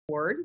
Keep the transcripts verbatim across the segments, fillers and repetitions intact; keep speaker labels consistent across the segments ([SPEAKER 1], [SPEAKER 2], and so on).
[SPEAKER 1] Board.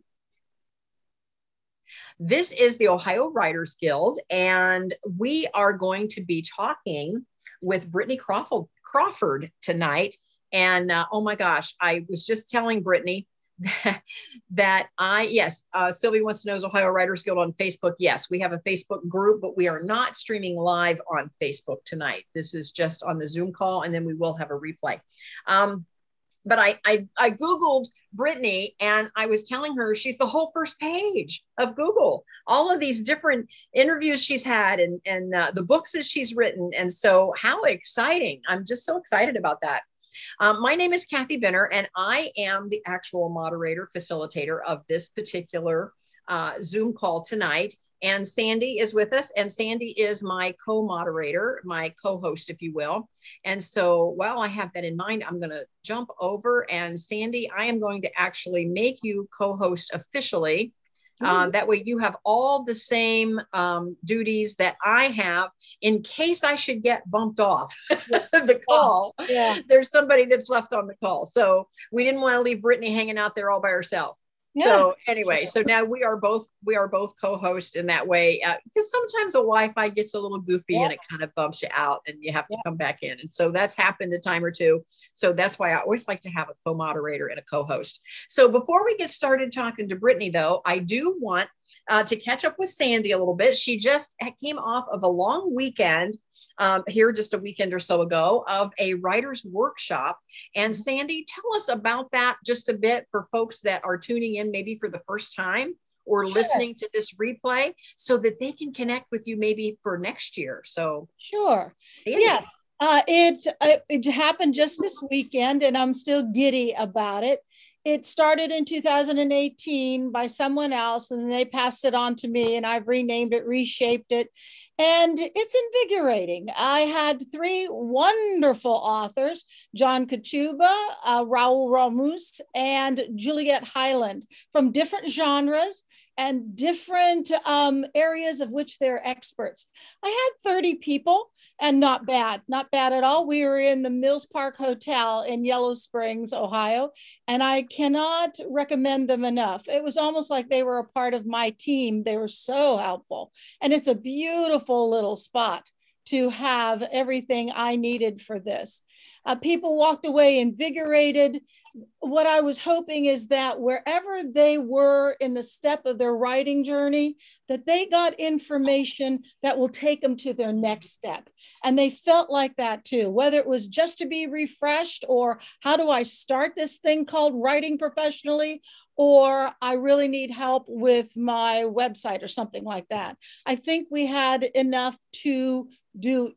[SPEAKER 1] This is the Ohio Writers Guild, and we are going to be talking with Brittany Crawford, Crawford tonight. And uh, oh my gosh, I was just telling Brittany that, that I, yes, uh, Sylvie wants to know, is Ohio Writers Guild on Facebook? Yes, we have a Facebook group, but we are not streaming live on Facebook tonight. This is just on the Zoom call, and then we will have a replay. Um, But I, I, I Googled Brittany, and I was telling her she's the whole first page of Google, all of these different interviews she's had and, and uh, the books that she's written. And so how exciting. I'm just so excited about that. Um, my name is Kathy Benner, and I am the actual moderator, facilitator of this particular uh, Zoom call tonight. And Sandy is with us, and Sandy is my co-moderator, my co-host, if you will. And so while I have that in mind, I'm going to jump over, and Sandy, I am going to actually make you co-host officially. Uh, that way you have all the same um, duties that I have in case I should get bumped off the call. Yeah. There's somebody that's left on the call. So we didn't want to leave Brittany hanging out there all by herself. Yeah. So anyway, so now we are both we are both co-hosts in that way, uh, because sometimes the Wi-Fi gets a little goofy, yeah, and it kind of bumps you out and you have to, yeah, come back in. And so that's happened a time or two. So that's why I always like to have a co-moderator and a co-host. So before we get started talking to Brittany, though, I do want uh, to catch up with Sandy a little bit. She just came off of a long weekend Um, here just a weekend or so ago of a writer's workshop. And Sandy, tell us about that just a bit for folks that are tuning in maybe for the first time or sure, listening to this replay so that they can connect with you maybe for next year. So
[SPEAKER 2] sure. Sandy. Yes, uh, it, uh, it happened just this weekend, and I'm still giddy about it. It started in two thousand eighteen by someone else, and they passed it on to me, and I've renamed it, reshaped it, and it's invigorating. I had three wonderful authors, John Kachuba, uh, Raul Ramos, and Juliet Highland, from different genres and different um, areas of which they're experts. I had thirty people, and not bad, not bad at all. We were in the Mills Park Hotel in Yellow Springs, Ohio, and I cannot recommend them enough. It was almost like they were a part of my team. They were so helpful, and it's a beautiful little spot to have everything I needed for this. Uh, people walked away invigorated. What I was hoping is that wherever they were in the step of their writing journey, that they got information that will take them to their next step. And they felt like that too, whether it was just to be refreshed, or how do I start this thing called writing professionally, or I really need help with my website or something like that. I think we had enough to do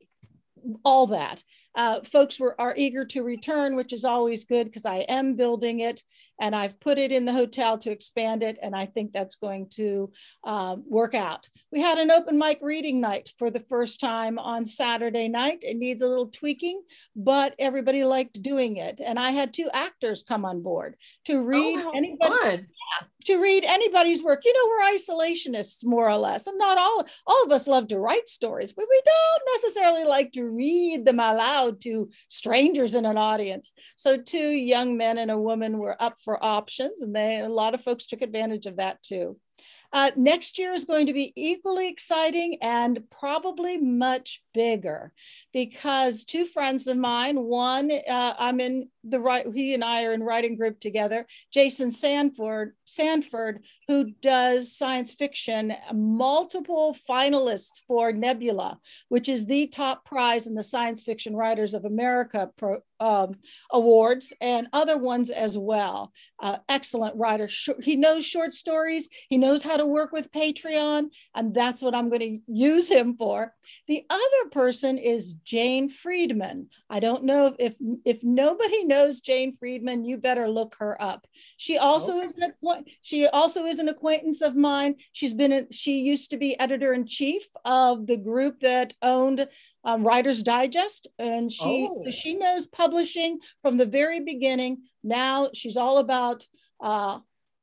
[SPEAKER 2] all that. Uh, folks were are eager to return, which is always good because I am building it, and I've put it in the hotel to expand it, and I think that's going to uh, work out. We had an open mic reading night for the first time on Saturday night. It needs a little tweaking, but everybody liked doing it. And I had two actors come on board to read
[SPEAKER 1] oh,
[SPEAKER 2] anybody.
[SPEAKER 1] Fun.
[SPEAKER 2] To read anybody's work. You know, we're isolationists more or less, and not all, all of us love to write stories, but we don't necessarily like to read them aloud to strangers in an audience. So two young men and a woman were up for options, and they, a lot of folks took advantage of that too. Uh, next year is going to be equally exciting and probably much bigger, because two friends of mine, one, uh, I'm in the right, he and I are in writing group together, Jason Sanford, Sanford, who does science fiction, multiple finalists for Nebula, which is the top prize in the Science Fiction Writers of America pro, um, awards, and other ones as well. Uh, excellent writer. He knows short stories. He knows how to work with Patreon, and that's what I'm going to use him for. The other person is Jane Friedman. I don't know if, if nobody knows Jane Friedman, you better look her up. She also okay. is an, she also is an acquaintance of mine. She's been a, she used to be editor-in-chief of the group that owned um, Writer's Digest, and she oh. she knows publishing from the very beginning. Now she's all about uh,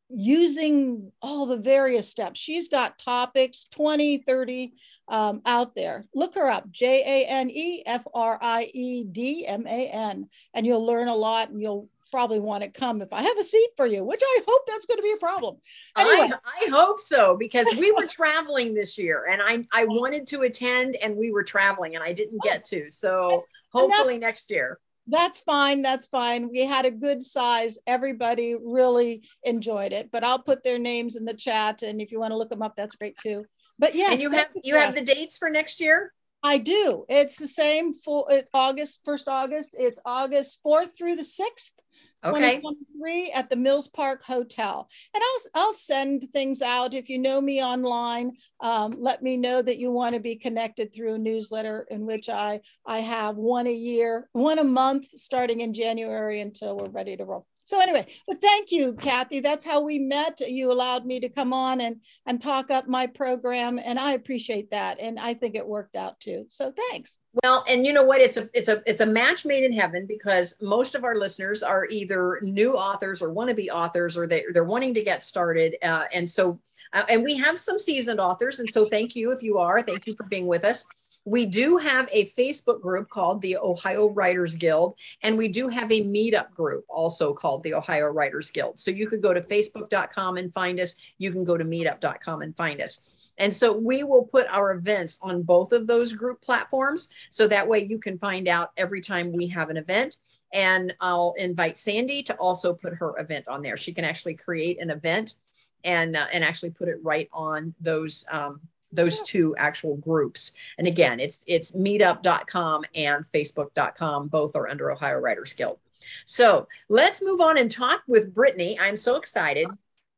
[SPEAKER 2] using all the various steps. She's got topics, twenty, thirty um, out there. Look her up, J A N E F R I E D M A N, and you'll learn a lot, and you'll probably want to come if I have a seat for you, which I hope that's going to be a problem. Anyway.
[SPEAKER 1] I, I hope so, because we were traveling this year and I, I wanted to attend and we were traveling and I didn't get to. So hopefully next year.
[SPEAKER 2] That's fine. That's fine. We had a good size. Everybody really enjoyed it, but I'll put their names in the chat. And if you want to look them up, that's great too. But yes.
[SPEAKER 1] And you have, you have the dates for next year?
[SPEAKER 2] I do. It's the same full August, first August. It's August fourth through the sixth.
[SPEAKER 1] Okay.
[SPEAKER 2] twenty twenty-three at the Mills Park Hotel. And I'll, I'll send things out. If you know me online, um, let me know that you want to be connected through a newsletter in which I, I have one a year, one a month, starting in January until we're ready to roll. So anyway, but thank you, Kathy. That's how we met. You allowed me to come on and, and talk up my program. And I appreciate that. And I think it worked out too. So thanks.
[SPEAKER 1] Well, and you know what? It's a it's a it's a match made in heaven, because most of our listeners are either new authors or want to be authors, or they they're wanting to get started. Uh, and so, uh, and we have some seasoned authors. And so, thank you if you are. Thank you for being with us. We do have a Facebook group called the Ohio Writers Guild, and we do have a meetup group also called the Ohio Writers Guild. So you could go to facebook dot com and find us. You can go to meetup dot com and find us. And so we will put our events on both of those group platforms. So that way you can find out every time we have an event. And I'll invite Sandy to also put her event on there. She can actually create an event and, uh, and actually put it right on those um, those two actual groups. And again, it's it's meetup dot com and facebook dot com. Both are under Ohio Writers Guild. So let's move on and talk with Brittany. I'm so excited.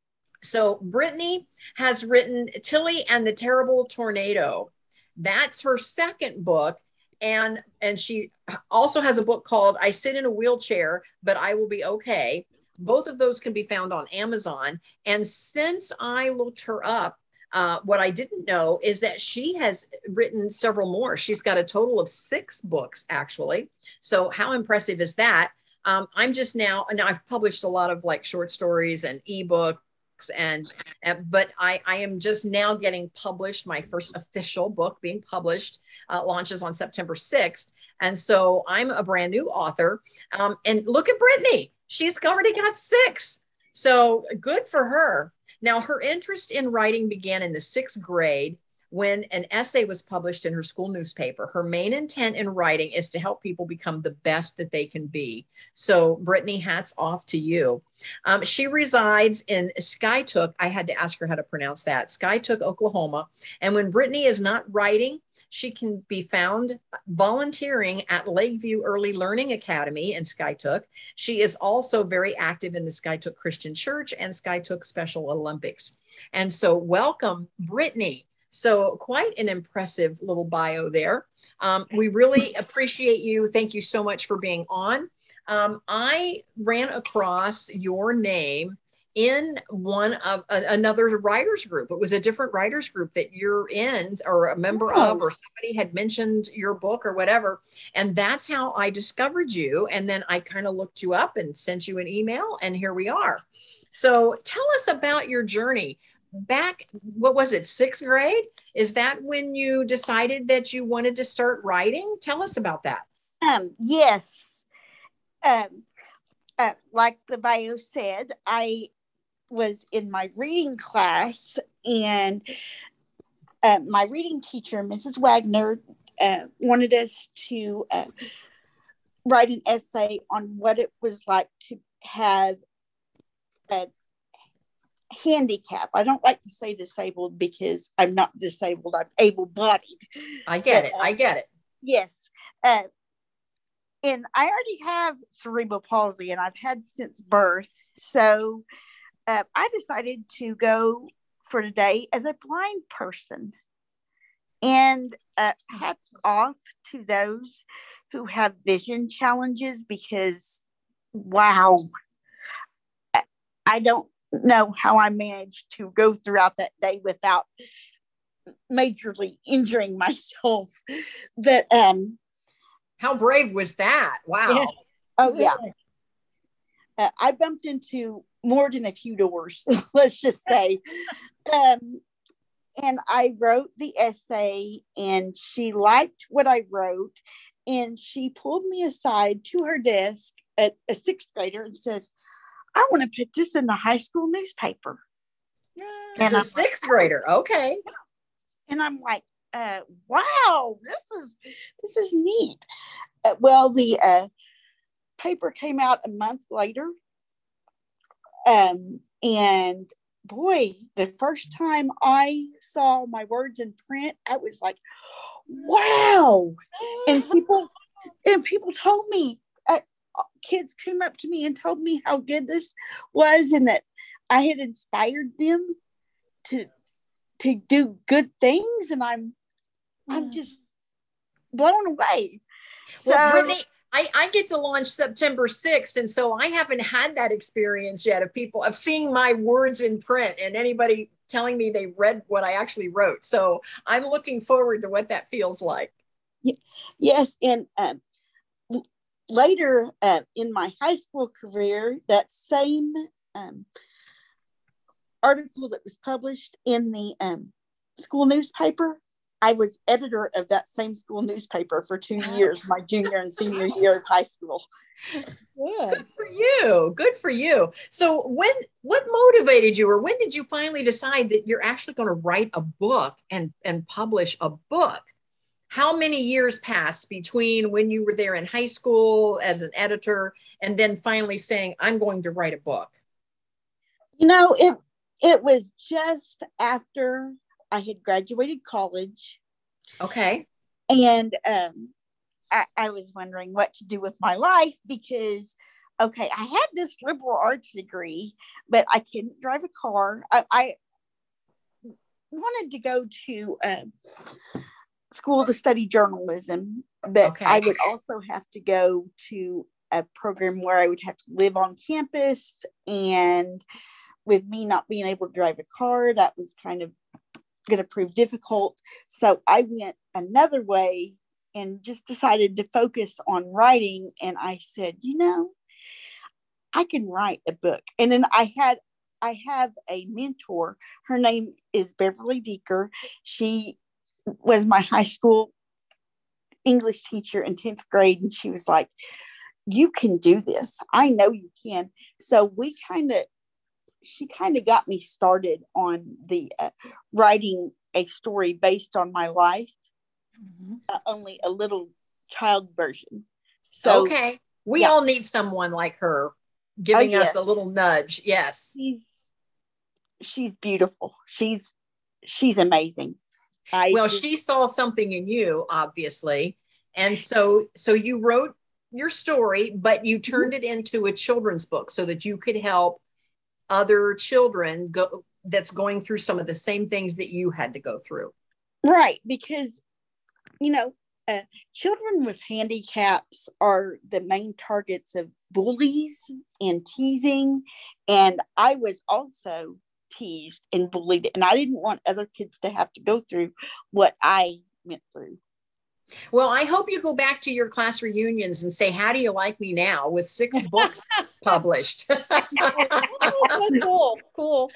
[SPEAKER 1] So Brittany has written Tilly and the Terrible Tornado. That's her second book. And, and she also has a book called I Sit in a Wheelchair, But I Will Be Okay. Both of those can be found on Amazon. And since I looked her up, Uh, what I didn't know is that she has written several more. She's got a total of six books, actually. So how impressive is that? Um, I'm just now, now I've published a lot of like short stories and ebooks, and, and but I, I am just now getting published. My first official book being published uh, launches on September sixth. And so I'm a brand new author. Um, and look at Brittany. She's already got six. So good for her. Now, her interest in writing began in the sixth grade when an essay was published in her school newspaper. Her main intent in writing is to help people become the best that they can be. So, Brittany, hats off to you. Um, she resides in Skiatook. I had to ask her how to pronounce that. Skiatook, Oklahoma. And when Brittany is not writing, she can be found volunteering at Lakeview Early Learning Academy in Skiatook. She is also very active in the Skiatook Christian Church and Skiatook Special Olympics. And so welcome, Brittany. So quite an impressive little bio there. Um, we really appreciate you. Thank you so much for being on. Um, I ran across your name in one of a, another writers group. It was a different writers group that you're in or a member oh. of, or somebody had mentioned your book or whatever. And that's how I discovered you. And then I kind of looked you up and sent you an email, and here we are. So tell us about your journey. Back, what was it, sixth grade? Is that when you decided that you wanted to start writing? Tell us about that.
[SPEAKER 3] Um, yes. Um, uh, like the bio said, I was in my reading class, and uh, my reading teacher, Missus Wagner, uh, wanted us to uh, write an essay on what it was like to have a handicap. I don't like to say disabled because I'm not disabled. I'm able-bodied.
[SPEAKER 1] I get but, it. Uh, I get it.
[SPEAKER 3] Yes. Uh, and I already have cerebral palsy, and I've had since birth. So uh, I decided to go for today as a blind person. And uh, hats off to those who have vision challenges, because, wow, I don't know how I managed to go throughout that day without majorly injuring myself. That um,
[SPEAKER 1] how brave was that? Wow.
[SPEAKER 3] Yeah. Oh yeah. Uh, I bumped into more than a few doors, let's just say. um, and I wrote the essay, and she liked what I wrote, and she pulled me aside to her desk a, a sixth grader and says, I want to put this in the high school newspaper.
[SPEAKER 1] It's and a I'm sixth like, grader. Okay.
[SPEAKER 3] And I'm like, uh, wow, this is, this is neat. Uh, well, the uh, paper came out a month later. Um, and boy, the first time I saw my words in print, I was like, wow. And people, and people told me, uh, kids came up to me and told me how good this was and that I had inspired them to, to do good things. And I'm, I'm just blown away.
[SPEAKER 1] Well, so, Brittany, I, I get to launch September sixth. And so I haven't had that experience yet of people of seeing my words in print and anybody telling me they read what I actually wrote. So I'm looking forward to what that feels like.
[SPEAKER 3] Yes. And um, later uh, in my high school career, that same um, article that was published in the um, school newspaper, I was editor of that same school newspaper for two years, my junior and senior year of high school.
[SPEAKER 1] Good. Good for you. Good for you. So when, what motivated you, or when did you finally decide that you're actually going to write a book and, and publish a book? How many years passed between when you were there in high school as an editor and then finally saying, I'm going to write a book?
[SPEAKER 3] You know, it, it was just after I had graduated college.
[SPEAKER 1] Okay.
[SPEAKER 3] And um, I, I was wondering what to do with my life because, okay, I had this liberal arts degree, but I couldn't drive a car. I, I wanted to go to um, school to study journalism, but okay. I would also have to go to a program where I would have to live on campus. And with me not being able to drive a car, that was kind of going to prove difficult. So I went another way and just decided to focus on writing. And I said, you know, I can write a book. And then I had, I have a mentor. Her name is Beverly Deeker. She was my high school English teacher in tenth grade. And she was like, you can do this. I know you can. So we kind of, she kind of got me started on the uh, writing a story based on my life, mm-hmm. uh, only a little child version. So,
[SPEAKER 1] okay. We yeah. all need someone like her giving oh, yes. us a little nudge. Yes.
[SPEAKER 3] She's, she's beautiful. She's, she's amazing.
[SPEAKER 1] I well, just, she saw something in you, obviously. And so, so you wrote your story, but you turned mm-hmm. it into a children's book so that you could help other children go that's going through some of the same things that you had to go through.
[SPEAKER 3] Right. Because, you know, uh, children with handicaps are the main targets of bullies and teasing. And I was also teased and bullied, and I didn't want other kids to have to go through what I went through.
[SPEAKER 1] Well, I hope you go back to your class reunions and say, how do you like me now with six books published?
[SPEAKER 2] Cool, cool.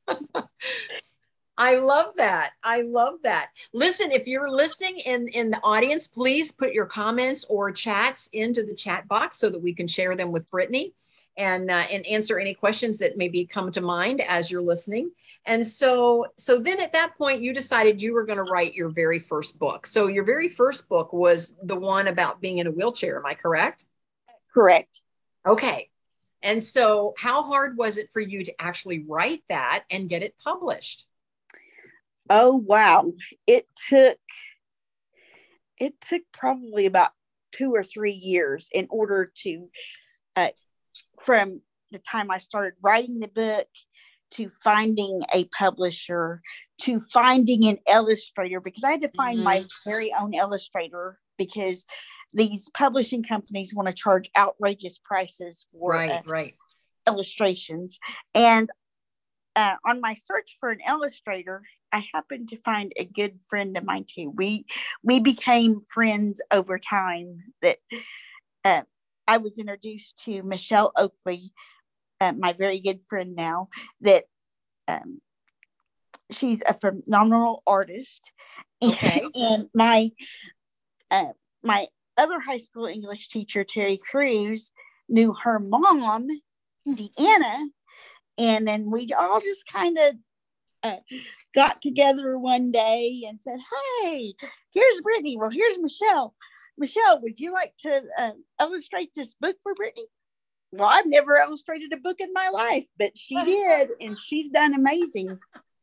[SPEAKER 1] I love that. I love that. Listen, if you're listening in, in the audience, please put your comments or chats into the chat box so that we can share them with Brittany and, uh, and answer any questions that maybe come to mind as you're listening. And so, so then at that point, you decided you were going to write your very first book. So your very first book was the one about being in a wheelchair. Am I correct?
[SPEAKER 3] Correct.
[SPEAKER 1] Okay. And so how hard was it for you to actually write that and get it published?
[SPEAKER 3] Oh, wow. It took, it took probably about two or three years in order to, uh, from the time I started writing the book to finding a publisher, to finding an illustrator, because I had to find mm-hmm. my very own illustrator because these publishing companies want to charge outrageous prices for
[SPEAKER 1] right,
[SPEAKER 3] uh,
[SPEAKER 1] right.
[SPEAKER 3] illustrations. And uh, on my search for an illustrator, I happened to find a good friend of mine too. We we became friends over time. That uh, I was introduced to Michelle Oakley, uh, my very good friend now. That um, she's a phenomenal artist.
[SPEAKER 1] Okay.
[SPEAKER 3] And, and my uh, my other high school English teacher, Terry Cruz, knew her mom, Deanna, and then we all just kind of uh, got together one day and said, "Hey, here's Brittany. Well, here's Michelle. Michelle, would you like to uh, illustrate this book for Brittany?" Well, I've never illustrated a book in my life, but she did, and she's done amazing.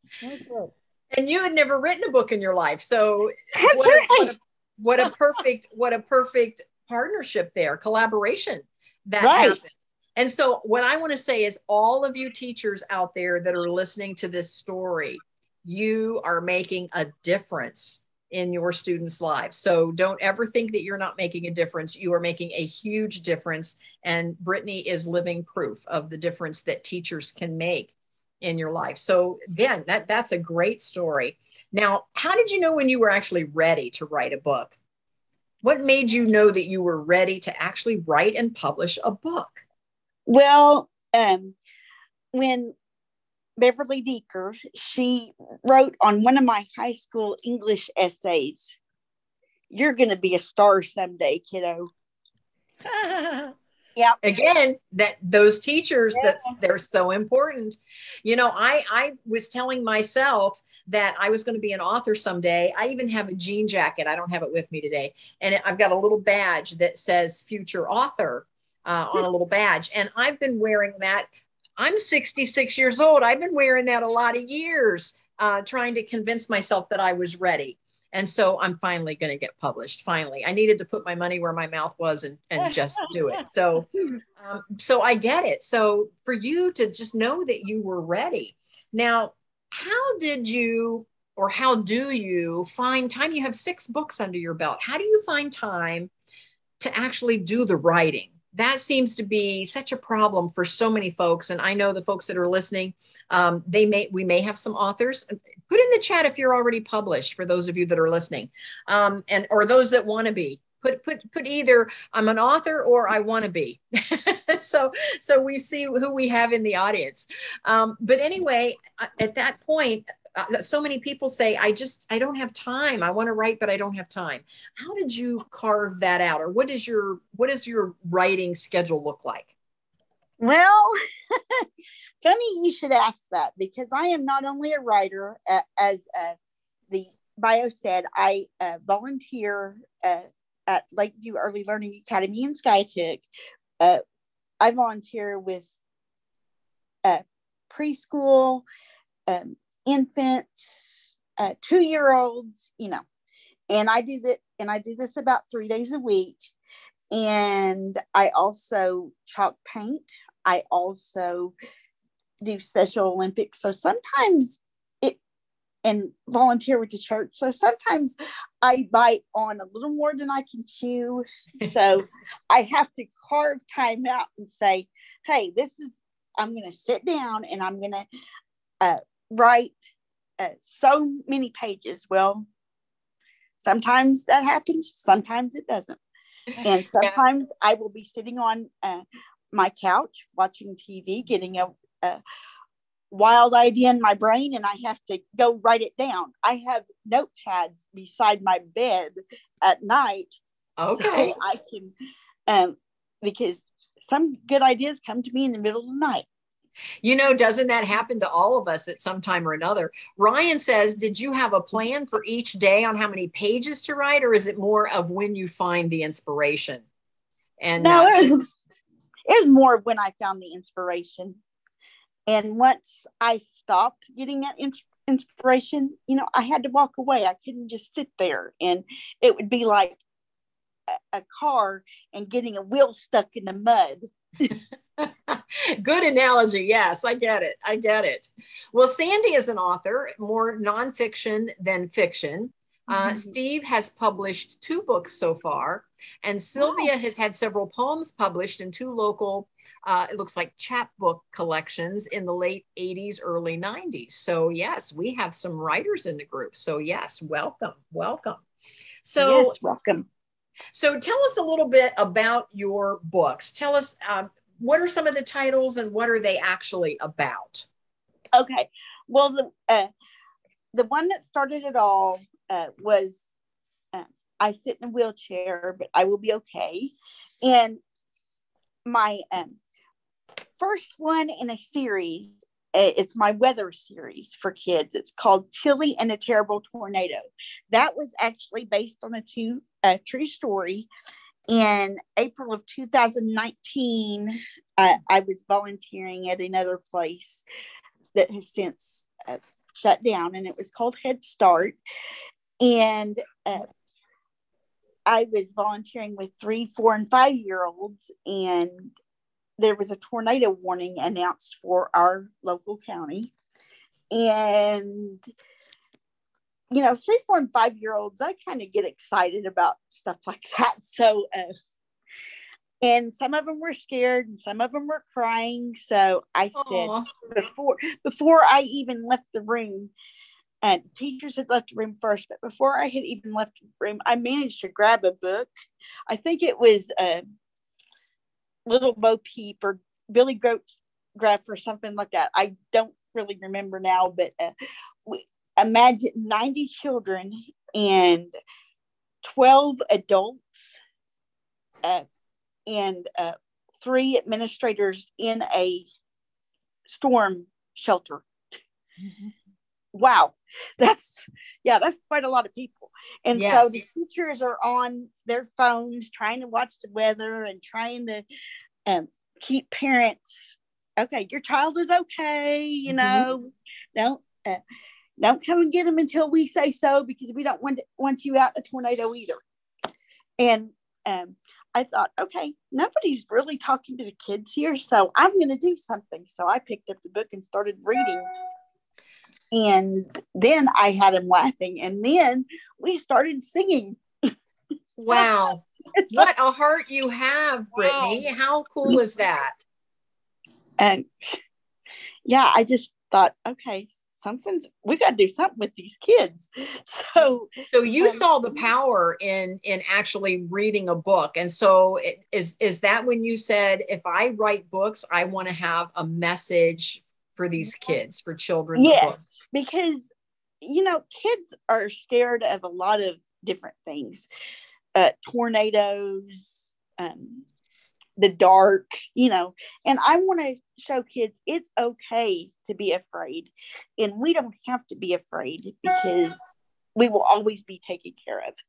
[SPEAKER 1] And you had never written a book in your life, so
[SPEAKER 3] That's
[SPEAKER 1] what,
[SPEAKER 3] right.
[SPEAKER 1] a, what, a, what a perfect, what a perfect partnership there, collaboration that
[SPEAKER 3] right.
[SPEAKER 1] happened. And so what I want to say is, all of you teachers out there that are listening to this story, you are making a difference in your students' lives. So don't ever think that you're not making a difference. You are making a huge difference. And Brittany is living proof of the difference that teachers can make in your life. So again, that, that's a great story. Now, how did you know when you were actually ready to write a book? What made you know that you were ready to actually write and publish a book?
[SPEAKER 3] Well, um, when Beverly Deeker, she wrote on one of my high school English essays, "You're going to be a star someday, kiddo."
[SPEAKER 1] Yeah. Again, that those teachers,
[SPEAKER 3] yeah.
[SPEAKER 1] that's they're so important. You know, I I was telling myself that I was going to be an author someday. I even have a jean jacket. I don't have it with me today. And I've got a little badge that says future author uh, on a little badge. And I've been wearing that. I'm sixty-six years old. I've been wearing that a lot of years, uh, trying to convince myself that I was ready. And so I'm finally going to get published. Finally, I needed to put my money where my mouth was and, and just do it. So, um, so I get it. So for you to just know that you were ready. Now, how did you, or how do you find time? You have six books under your belt. How do you find time to actually do the writing? That seems to be such a problem for so many folks. And I know the folks that are listening, um, they may, we may have some authors. Put in the chat if you're already published, for those of you that are listening, um, and or those that want to be. Put put put either I'm an author or I want to be. so so we see who we have in the audience. Um, but anyway, at that point, uh, so many people say, I just I don't have time. I want to write, but I don't have time. How did you carve that out, or what is your what does your writing schedule look like?
[SPEAKER 3] Well, funny you should ask that, because I am not only a writer, uh, as uh, the bio said, I uh, volunteer uh, at Lakeview Early Learning Academy in Skiatook. Uh, I volunteer with uh, preschool, um, infants, uh, two-year-olds, you know, and I do that, and I do this about three days a week. And I also chalk paint. I also do Special Olympics. So sometimes it, and volunteer with the church. So sometimes I bite on a little more than I can chew. So I have to carve time out and say, hey, this is, I'm going to sit down and I'm going to uh, write uh, so many pages. Well, sometimes that happens. Sometimes it doesn't. And sometimes I will be sitting on uh, my couch watching T V, getting a, a wild idea in my brain, and I have to go write it down. I have notepads beside my bed at night.
[SPEAKER 1] Okay.
[SPEAKER 3] So I can, um, because some good ideas come to me in the middle of the night.
[SPEAKER 1] You know, doesn't that happen to all of us at some time or another? Ryan says, did you have a plan for each day on how many pages to write, or is it more of when you find the inspiration? And
[SPEAKER 3] no,
[SPEAKER 1] uh,
[SPEAKER 3] it was, it was more when I found the inspiration. And once I stopped getting that ins- inspiration, you know, I had to walk away. I couldn't just sit there, and it would be like a, a car and getting a wheel stuck in the mud.
[SPEAKER 1] Good analogy. Yes, I get it. I get it. Well, Sandy is an author, more nonfiction than fiction. Uh, mm-hmm. Steve has published two books so far, and Sylvia wow. has had several poems published in two local, uh, it looks like chapbook collections in the late eighties, early nineties. So yes, we have some writers in the group. So yes, welcome, welcome. So
[SPEAKER 3] yes, welcome.
[SPEAKER 1] So tell us a little bit about your books. Tell us, um, what are some of the titles and what are they actually about?
[SPEAKER 3] Okay. Well, the uh, the one that started it all uh, was uh, I Sit in a Wheelchair, but I Will Be Okay. And my um, first one in a series. It's my weather series for kids. It's called Tilly and the Terrible Tornado. That was actually based on a, two, a true story. In April of two thousand nineteen, uh, I was volunteering at another place that has since uh, shut down, and it was called Head Start. And uh, I was volunteering with three, four, and five-year-olds, and there was a tornado warning announced for our local county. And, you know, three, four, and five-year-olds, I kind of get excited about stuff like that. So, uh, and some of them were scared and some of them were crying. So I said, Aww. before before I even left the room, and teachers had left the room first, but before I had even left the room, I managed to grab a book. I think it was uh, Little Bo Peep or Billy Goat's Gruff or something like that. I don't really remember now, but uh, we imagine ninety children and twelve adults uh, and uh, three administrators in a storm shelter. Mm-hmm. Wow. That's, yeah, that's quite a lot of people. And yes. So the teachers are on their phones trying to watch the weather and trying to um, keep parents, okay, your child is okay, you know, mm-hmm. don't, uh, don't come and get them until we say so, because we don't want, to, want you out in a tornado either. And um, I thought, okay, nobody's really talking to the kids here, so I'm going to do something. So I picked up the book and started reading. And then I had him laughing, and then we started singing.
[SPEAKER 1] Wow. What a heart you have, Brittany. Wow. How cool is that?
[SPEAKER 3] And yeah, I just thought, okay, something's, we got to do something with these kids. So,
[SPEAKER 1] so you um, saw the power in, in actually reading a book. And so it, is, is that when you said, if I write books, I want to have a message for these kids, for children's
[SPEAKER 3] yes,
[SPEAKER 1] books?
[SPEAKER 3] Because, you know, kids are scared of a lot of different things. Uh, tornadoes, um, the dark, you know, and I want to show kids it's okay to be afraid, and we don't have to be afraid because we will always be taken care of.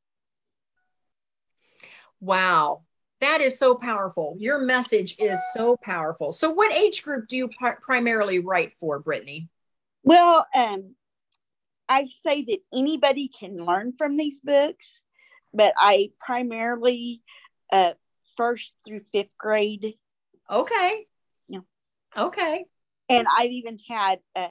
[SPEAKER 1] Wow. That is so powerful. Your message is so powerful. So what age group do you pr- primarily write for, Brittany?
[SPEAKER 3] Well, um, I say that anybody can learn from these books, but I primarily uh, first through fifth grade.
[SPEAKER 1] Okay.
[SPEAKER 3] Yeah.
[SPEAKER 1] Okay.
[SPEAKER 3] And I've even had uh,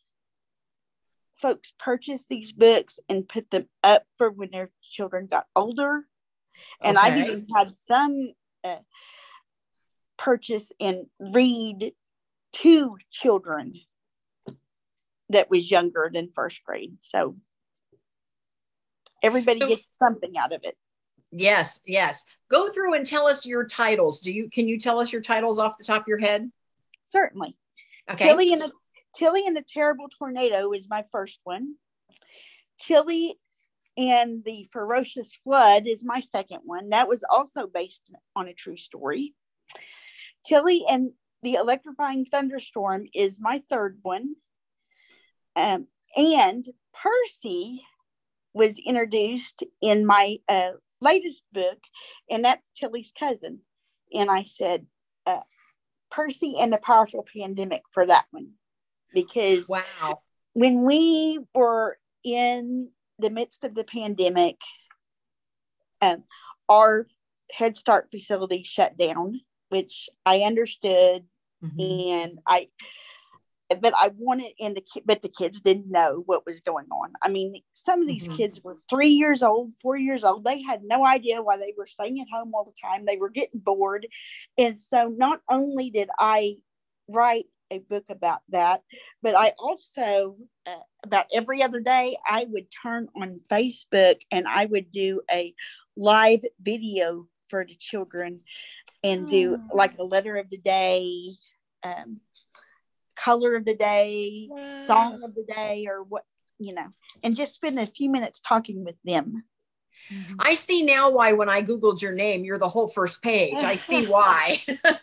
[SPEAKER 3] folks purchase these books and put them up for when their children got older. And okay. I've even had some uh, purchase and read to children that was younger than first grade. So everybody so, gets something out of it.
[SPEAKER 1] Yes, yes. Go through and tell us your titles. Do you, can you tell us your titles off the top of your head?
[SPEAKER 3] Certainly.
[SPEAKER 1] Okay.
[SPEAKER 3] Tilly and the, Tilly and the Terrible Tornado is my first one. Tilly and the Ferocious Flood is my second one. That was also based on a true story. Tilly and the Electrifying Thunderstorm is my third one. Um, and Percy was introduced in my uh, latest book, and that's Tilly's cousin. And I said, uh, Percy and the Powerful Pandemic for that one. Because
[SPEAKER 1] wow,
[SPEAKER 3] when we were in the midst of the pandemic, um, our Head Start facility shut down, which I understood. Mm-hmm. And I, but I wanted, and the but the kids didn't know what was going on. I mean, some of these mm-hmm. kids were three years old, four years old. They had no idea why they were staying at home all the time. They were getting bored. And so not only did I write a book about that, but I also, uh, about every other day, I would turn on Facebook and I would do a live video for the children and do oh. like a letter of the day, um, color of the day, wow. song of the day, or what, you know, and just spend a few minutes talking with them.
[SPEAKER 1] Mm-hmm. I see now why when I Googled your name, you're the whole first page. I see why.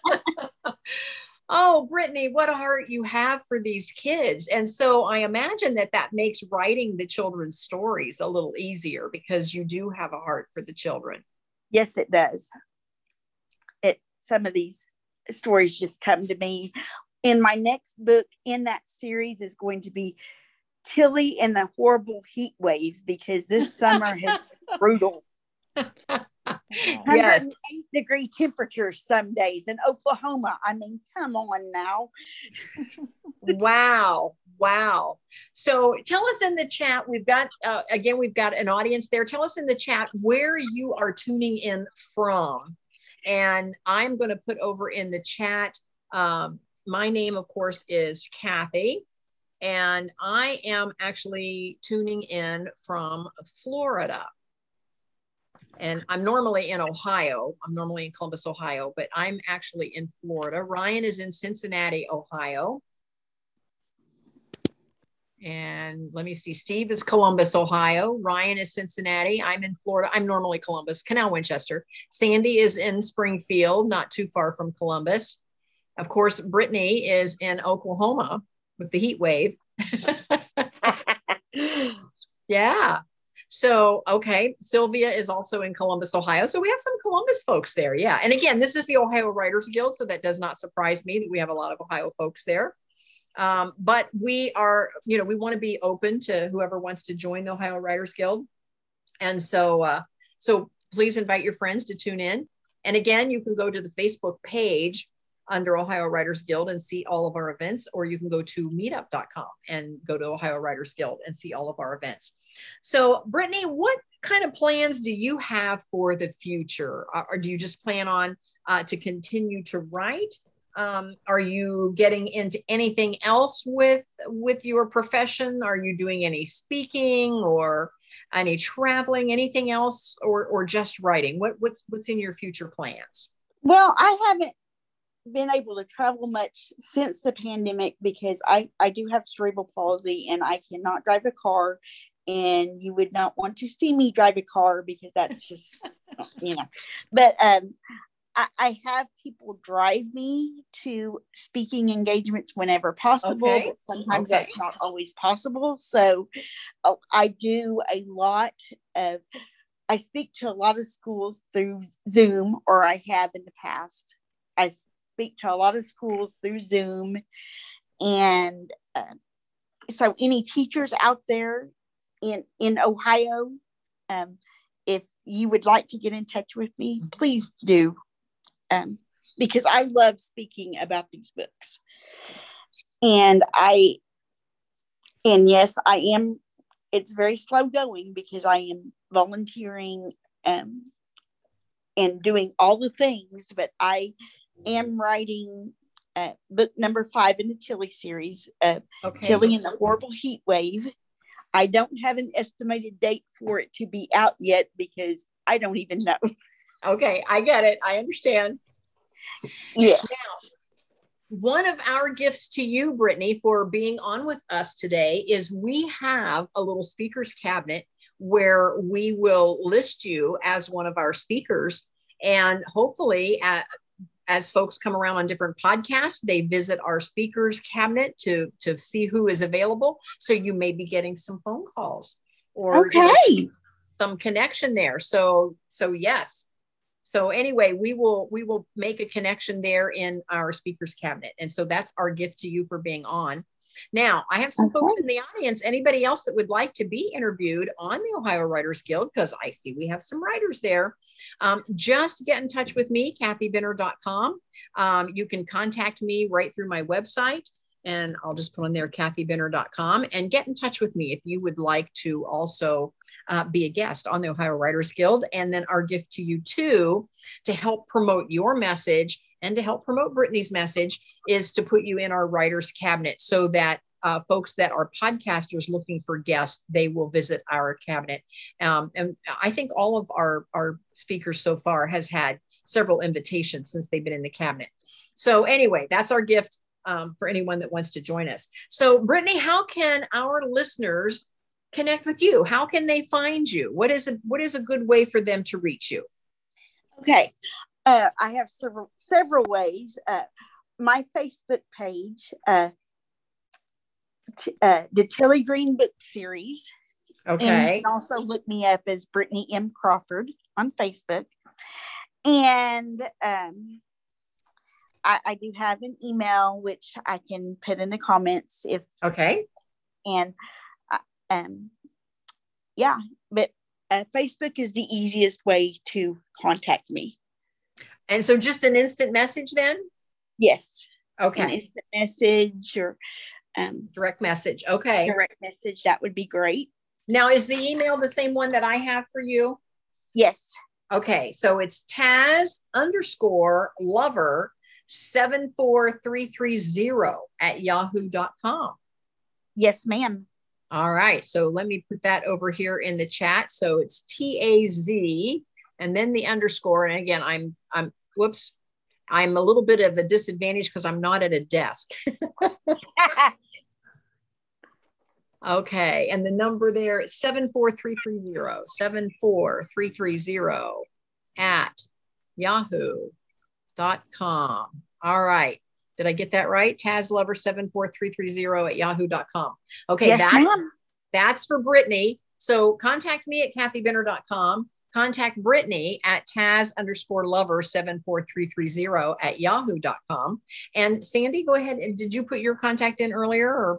[SPEAKER 1] Oh, Brittany, what a heart you have for these kids. And so I imagine that that makes writing the children's stories a little easier because you do have a heart for the children.
[SPEAKER 3] Yes, it does. It, some of these stories just come to me. In my next book in that series is going to be Tilly and the Horrible Heat Wave, because this summer has been brutal.
[SPEAKER 1] Yes.
[SPEAKER 3] one hundred eight degree temperatures some days in Oklahoma. I mean, come on now.
[SPEAKER 1] Wow. Wow. So tell us in the chat, we've got, uh, again, we've got an audience there. Tell us in the chat where you are tuning in from. And I'm going to put over in the chat, um, my name, of course, is Kathy. And I am actually tuning in from Florida. And I'm normally in Ohio. I'm normally in Columbus, Ohio, but I'm actually in Florida. Ryan is in Cincinnati, Ohio. And let me see, Steve is Columbus, Ohio. Ryan is Cincinnati. I'm in Florida. I'm normally Columbus, Canal Winchester. Sandy is in Springfield, not too far from Columbus. Of course, Brittany is in Oklahoma with the heat wave. Yeah. So, okay. Sylvia is also in Columbus, Ohio. So we have some Columbus folks there. Yeah. And again, this is the Ohio Writers Guild. So that does not surprise me that we have a lot of Ohio folks there. Um, but we are, you know, we want to be open to whoever wants to join the Ohio Writers Guild. And so, uh, so please invite your friends to tune in. And again, you can go to the Facebook page under Ohio Writers Guild and see all of our events, or you can go to meetup dot com and go to Ohio Writers Guild and see all of our events. So Brittany, what kind of plans do you have for the future? Or do you just plan on uh, to continue to write? Um, are you getting into anything else with, with your profession? Are you doing any speaking or any traveling, anything else, or, or just writing? What, what's, what's in your future plans?
[SPEAKER 3] Well, I haven't been able to travel much since the pandemic because I, I do have cerebral palsy and I cannot drive a car, and you would not want to see me drive a car because that's just, you know, but, um, I, I have people drive me to speaking engagements whenever possible,
[SPEAKER 1] Okay.
[SPEAKER 3] but sometimes
[SPEAKER 1] Okay.
[SPEAKER 3] that's not always possible. So uh, I do a lot of, I speak to a lot of schools through Zoom, or I have in the past. I speak to a lot of schools through Zoom. And uh, so any teachers out there in, in Ohio, um, if you would like to get in touch with me, please do. Um, because I love speaking about these books. And I, and yes, I am, it's very slow going because I am volunteering um, and doing all the things, but I am writing uh, book number five in the Tilly series, uh,
[SPEAKER 1] Okay.
[SPEAKER 3] Tilly and the Horrible Heat Wave. I don't have an estimated date for it to be out yet because I don't even know.
[SPEAKER 1] Okay, I get it. I understand.
[SPEAKER 3] Yes.
[SPEAKER 1] Now, one of our gifts to you, Brittany, for being on with us today is we have a little speakers cabinet where we will list you as one of our speakers. And hopefully, uh, as folks come around on different podcasts, they visit our speakers cabinet to, to see who is available. So you may be getting some phone calls or
[SPEAKER 3] okay.
[SPEAKER 1] you know, some connection there. So, so yes. So anyway, we will we will make a connection there in our speakers cabinet. And so that's our gift to you for being on. Now, I have some okay. folks in the audience. Anybody else that would like to be interviewed on the Ohio Writers Guild, because I see we have some writers there, um, just get in touch with me, Kathy Benner dot com. Um, you can contact me right through my website. And I'll just put on there Kathy Benner dot com and get in touch with me if you would like to also uh, be a guest on the Ohio Writers Guild. And then our gift to you too, to help promote your message and to help promote Brittany's message, is to put you in our writers cabinet so that uh, folks that are podcasters looking for guests, they will visit our cabinet. Um, and I think all of our, our speakers so far has had several invitations since they've been in the cabinet. So anyway, that's our gift Um, for anyone that wants to join us. So Brittany, how can our listeners connect with you? How can they find you? What is a, what is a good way for them to reach you?
[SPEAKER 3] Okay. Uh, I have several, several ways. Uh, my Facebook page, uh, t- uh, the Tilly Green Book Series.
[SPEAKER 1] Okay.
[SPEAKER 3] And you can also look me up as Brittany M. Crawford on Facebook. And um, I, I do have an email, which I can put in the comments if.
[SPEAKER 1] Okay.
[SPEAKER 3] And uh, um, yeah, but uh, Facebook is the easiest way to contact me.
[SPEAKER 1] And so just an instant message then?
[SPEAKER 3] Yes.
[SPEAKER 1] Okay.
[SPEAKER 3] An instant message or um,
[SPEAKER 1] direct message. Okay.
[SPEAKER 3] Direct message. That would be great.
[SPEAKER 1] Now, is the email the same one that I have for you?
[SPEAKER 3] Yes.
[SPEAKER 1] Okay. So it's Taz underscore lover seven four three three zero at yahoo dot com.
[SPEAKER 3] Yes, ma'am.
[SPEAKER 1] All right. So let me put that over here in the chat. So it's T A Z and then the underscore. And again, I'm, I'm, whoops, I'm a little bit of a disadvantage because I'm not at a desk. Okay. And the number there is seven four three three zero, seven four three three zero at yahoo dot com. All right. Did I get that right? Taz Lover seven four three three zero at yahoo dot com. Okay.
[SPEAKER 3] Yes,
[SPEAKER 1] that's,
[SPEAKER 3] ma'am.
[SPEAKER 1] that's for Brittany. So contact me at Kathy Benner dot com. Contact Brittany at Taz underscore lover seven four three three zero at yahoo dot com. And Sandy, go ahead. And did you put your contact in earlier? Or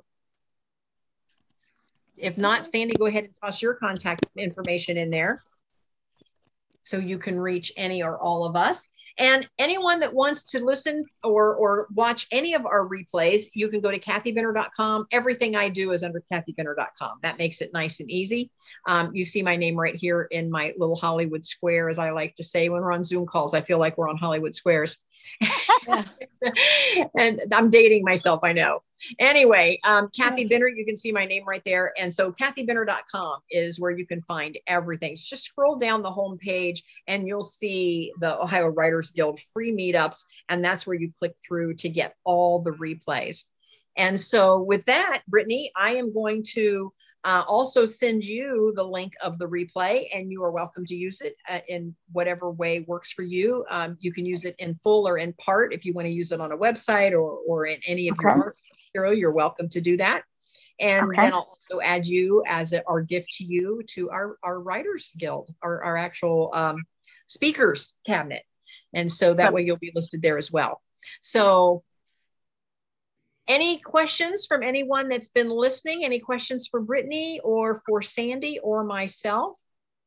[SPEAKER 1] if not, Sandy, go ahead and toss your contact information in there so you can reach any or all of us. And anyone that wants to listen or, or watch any of our replays, you can go to Kathy Benner dot com. Everything I do is under Kathy Benner dot com. That makes it nice and easy. Um, you see my name right here in my little Hollywood square, as I like to say when we're on Zoom calls. I feel like we're on Hollywood squares. Yeah. And I'm dating myself, I know. Anyway, um, Kathy Benner, you can see my name right there. And so Kathy Benner dot com is where you can find everything. So just scroll down the home page and you'll see the Ohio Writers Guild free meetups. And that's where you click through to get all the replays. And so with that, Brittany, I am going to uh, also send you the link of the replay, and you are welcome to use it uh, in whatever way works for you. Um, you can use it in full or in part. If you want to use it on a website or, or in any of
[SPEAKER 3] Okay.
[SPEAKER 1] your art material, you're welcome to do that. And
[SPEAKER 3] Okay.
[SPEAKER 1] then I'll also add you as a, our gift to you to our, our Writers Guild, our, our actual um, speakers cabinet. And so that way you'll be listed there as well. So any questions from anyone that's been listening? Any questions for Brittany or for Sandy or myself?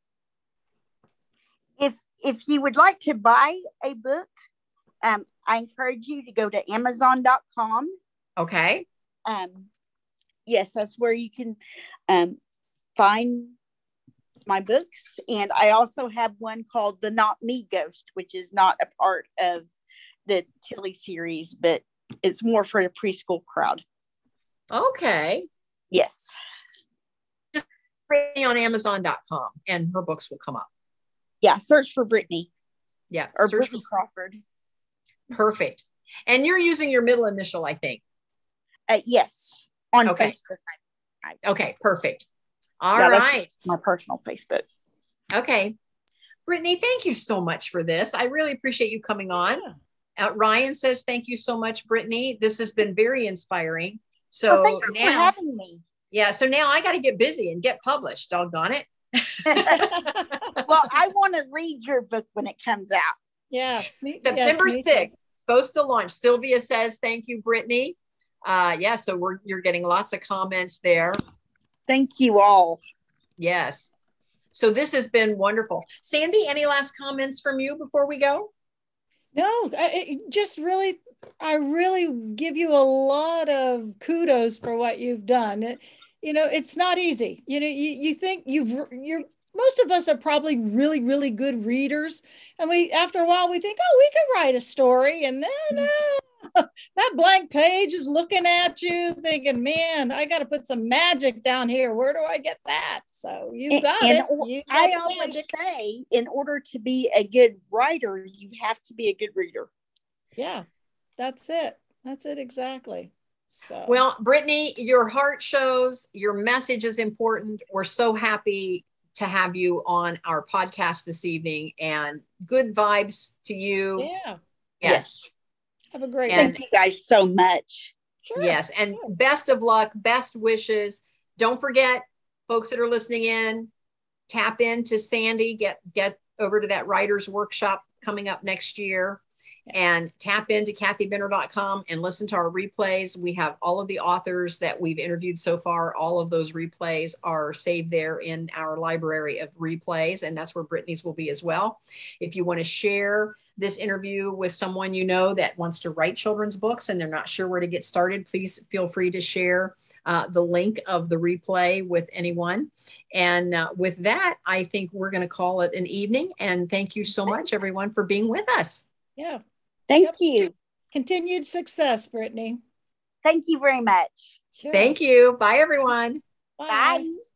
[SPEAKER 3] If if you would like to buy a book, um, I encourage you to go to amazon dot com.
[SPEAKER 1] Okay.
[SPEAKER 3] Um, yes, that's where you can um, find my books. And I also have one called The Not Me Ghost, which is not a part of the Tilly series, but it's more for the preschool crowd.
[SPEAKER 1] Okay.
[SPEAKER 3] Yes.
[SPEAKER 1] Just Brittany on amazon dot com and her books will come up.
[SPEAKER 3] Yeah, search for Brittany.
[SPEAKER 1] Yeah.
[SPEAKER 3] Or
[SPEAKER 1] search
[SPEAKER 3] Brittany
[SPEAKER 1] for
[SPEAKER 3] Crawford.
[SPEAKER 1] Perfect. And you're using your middle initial, I think.
[SPEAKER 3] Uh, yes. On
[SPEAKER 1] Okay.
[SPEAKER 3] Facebook.
[SPEAKER 1] Okay, perfect. All
[SPEAKER 3] yeah,
[SPEAKER 1] right.
[SPEAKER 3] my personal Facebook.
[SPEAKER 1] Okay. Brittany, thank you so much for this. I really appreciate you coming on. Uh, Ryan says, thank you so much, Brittany. This has been very inspiring. So
[SPEAKER 3] oh, thank you
[SPEAKER 1] now,
[SPEAKER 3] for having me.
[SPEAKER 1] Yeah, so now I got to get busy and get published, doggone it.
[SPEAKER 3] Well, I want to read your book when it comes out.
[SPEAKER 2] Yeah. Me,
[SPEAKER 1] September
[SPEAKER 2] yes,
[SPEAKER 1] sixth, supposed to launch. Sylvia says, thank you, Brittany. Uh, yeah, so we're you're getting lots of comments there.
[SPEAKER 3] Thank you all.
[SPEAKER 1] Yes. So this has been wonderful. Sandy, any last comments from you before we go?
[SPEAKER 2] No, I, just really, I really give you a lot of kudos for what you've done. It, you know, it's not easy. You know, you, you think you've, you're, most of us are probably really, really good readers. And we, after a while, we think, oh, we could write a story. And then uh, that blank page is looking at you thinking, man, I got to put some magic down here. Where do I get that? So you got
[SPEAKER 3] and,
[SPEAKER 2] it.
[SPEAKER 3] And
[SPEAKER 2] you got
[SPEAKER 3] I
[SPEAKER 2] the
[SPEAKER 3] always
[SPEAKER 2] magic.
[SPEAKER 3] say, in order to be a good writer, you have to be a good reader.
[SPEAKER 2] Yeah, that's it. That's it exactly. So.
[SPEAKER 1] Well, Brittany, your heart shows, your message is important. We're so happy to have you on our podcast this evening, and good vibes to you.
[SPEAKER 2] Yeah.
[SPEAKER 1] Yes.
[SPEAKER 3] Yes.
[SPEAKER 2] Have a great
[SPEAKER 3] and, Thank you guys so much.
[SPEAKER 1] Sure. Yes. And sure. Best of luck, best wishes. Don't forget, folks that are listening in, tap into Sandy, get, get over to that writer's workshop coming up next year. And tap into Kathy Bender dot com and listen to our replays. We have all of the authors that we've interviewed so far. All of those replays are saved there in our library of replays, and that's where Brittany's will be as well. If you want to share this interview with someone you know that wants to write children's books and they're not sure where to get started, please feel free to share uh, the link of the replay with anyone. And uh, with that, I think we're going to call it an evening. And thank you so much, everyone, for being with us.
[SPEAKER 2] Yeah.
[SPEAKER 3] Thank
[SPEAKER 2] yep.
[SPEAKER 3] you.
[SPEAKER 2] Continued success, Brittany.
[SPEAKER 3] Thank you very much.
[SPEAKER 1] Sure. Thank you. Bye, everyone.
[SPEAKER 2] Bye.
[SPEAKER 3] Bye.